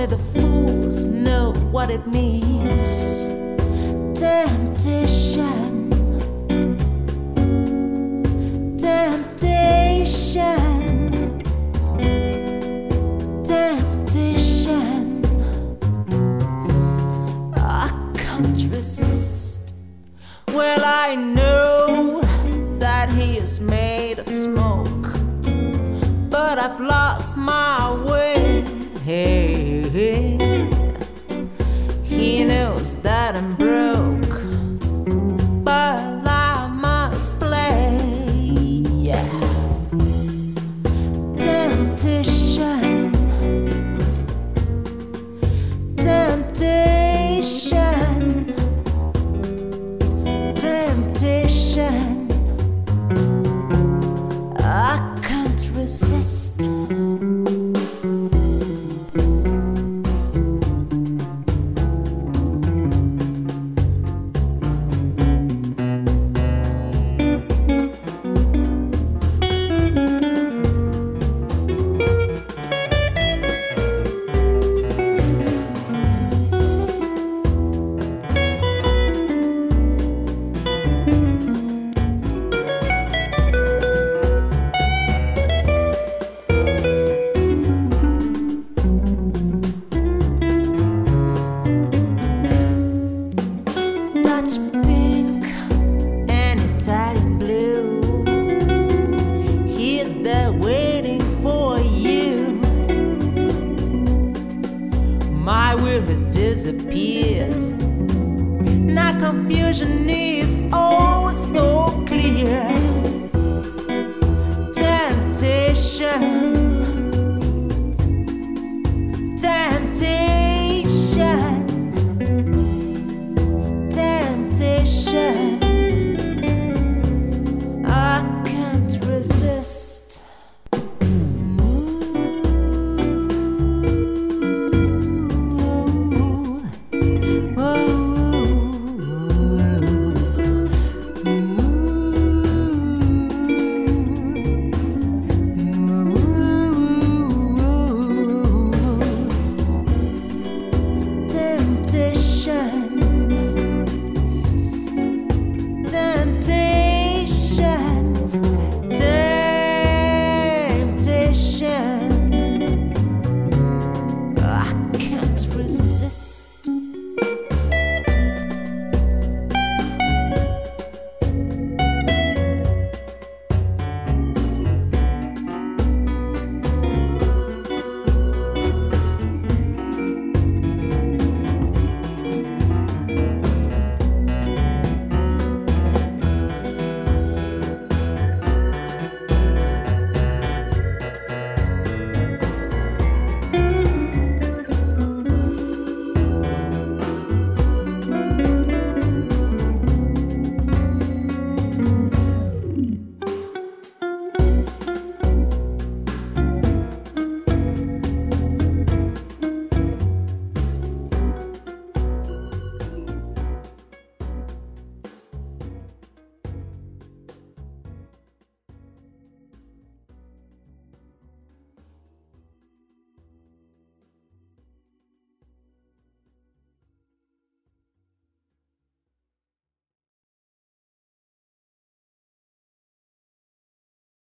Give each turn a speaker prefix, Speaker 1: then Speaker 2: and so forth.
Speaker 1: Only the fools know what it means. Temptation, temptation, temptation. I can't resist. Well, I know that he is made of smoke, but I've lost my way. He knows that I'm broke, but I must play. Temptation, temptation, temptation. I can't resist. Pink and Italian blue, he is there waiting for you. My will has disappeared. Now confusion is oh so clear. Temptation,